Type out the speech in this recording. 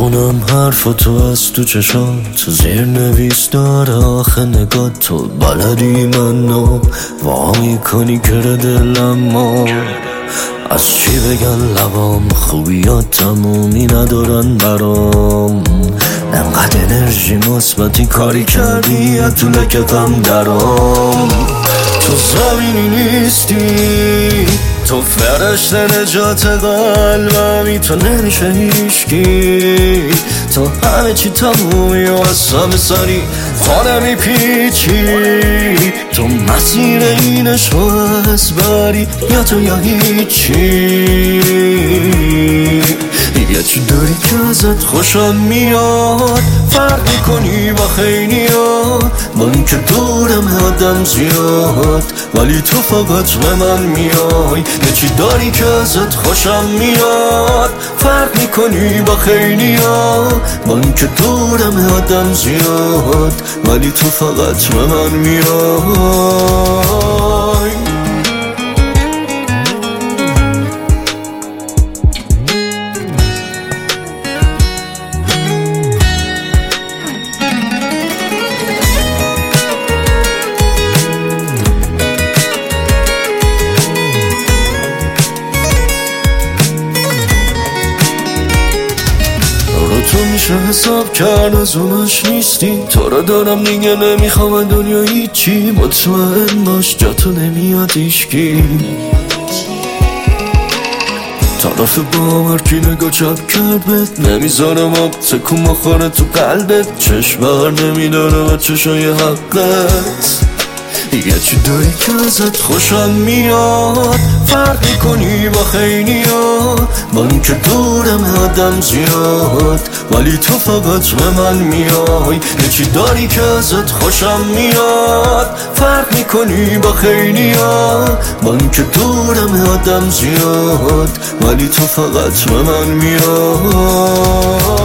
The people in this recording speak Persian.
میخونم حرفاتو از تو چشات، زیر نویس داره آخه نگاه تو. بلدی منو وا میکنی کره دلم ما، از چی بگن لبام، خوبیات تمومی ندارن برام. انقدر انرژی مثبتی کاری کردی از تو لکتم درام. تو زمینی نیستی، تو فرشته نجات قلبمی، تو نمیشه هیشکی، تو همه چی تمومی و از همه سری خانه میپیچی. تو مسیر اینش رو از بری، یا تو یا هیچی. یه چی داری که ازت خوشم میاد، فرق میکنی با خیلیات. با این که دورم آدم زیاد، ولی تو فقط به من میای. یه چی داری که ازت خوشم میاد، فرق میکنی با خیلیات. با این که دورم آدم زیاد، ولی تو فقط به من میای. تو میشه حساب کرد از اونش نیستی، تو رو دارم دیگه نمیخوام دنیا هیچی. مطمئن باش جا تو نمیاد ایشکی. طرف باور کی نگاه چپ کرد بهت، نمیذارم آب تکون بخوره تو قلبت. چشم بر نمیداره و چشای حقت. یه چی داری که ازت خوشم میاد، فرق میکنی با خیلیات. با این که دورم آدم زیاد، ولی تو فقط به من میای. یه چی داری که ازت خوشم میاد، فرق میکنی با خیلیات. با این که دورم آدم زیاد، ولی تو فقط به من میای.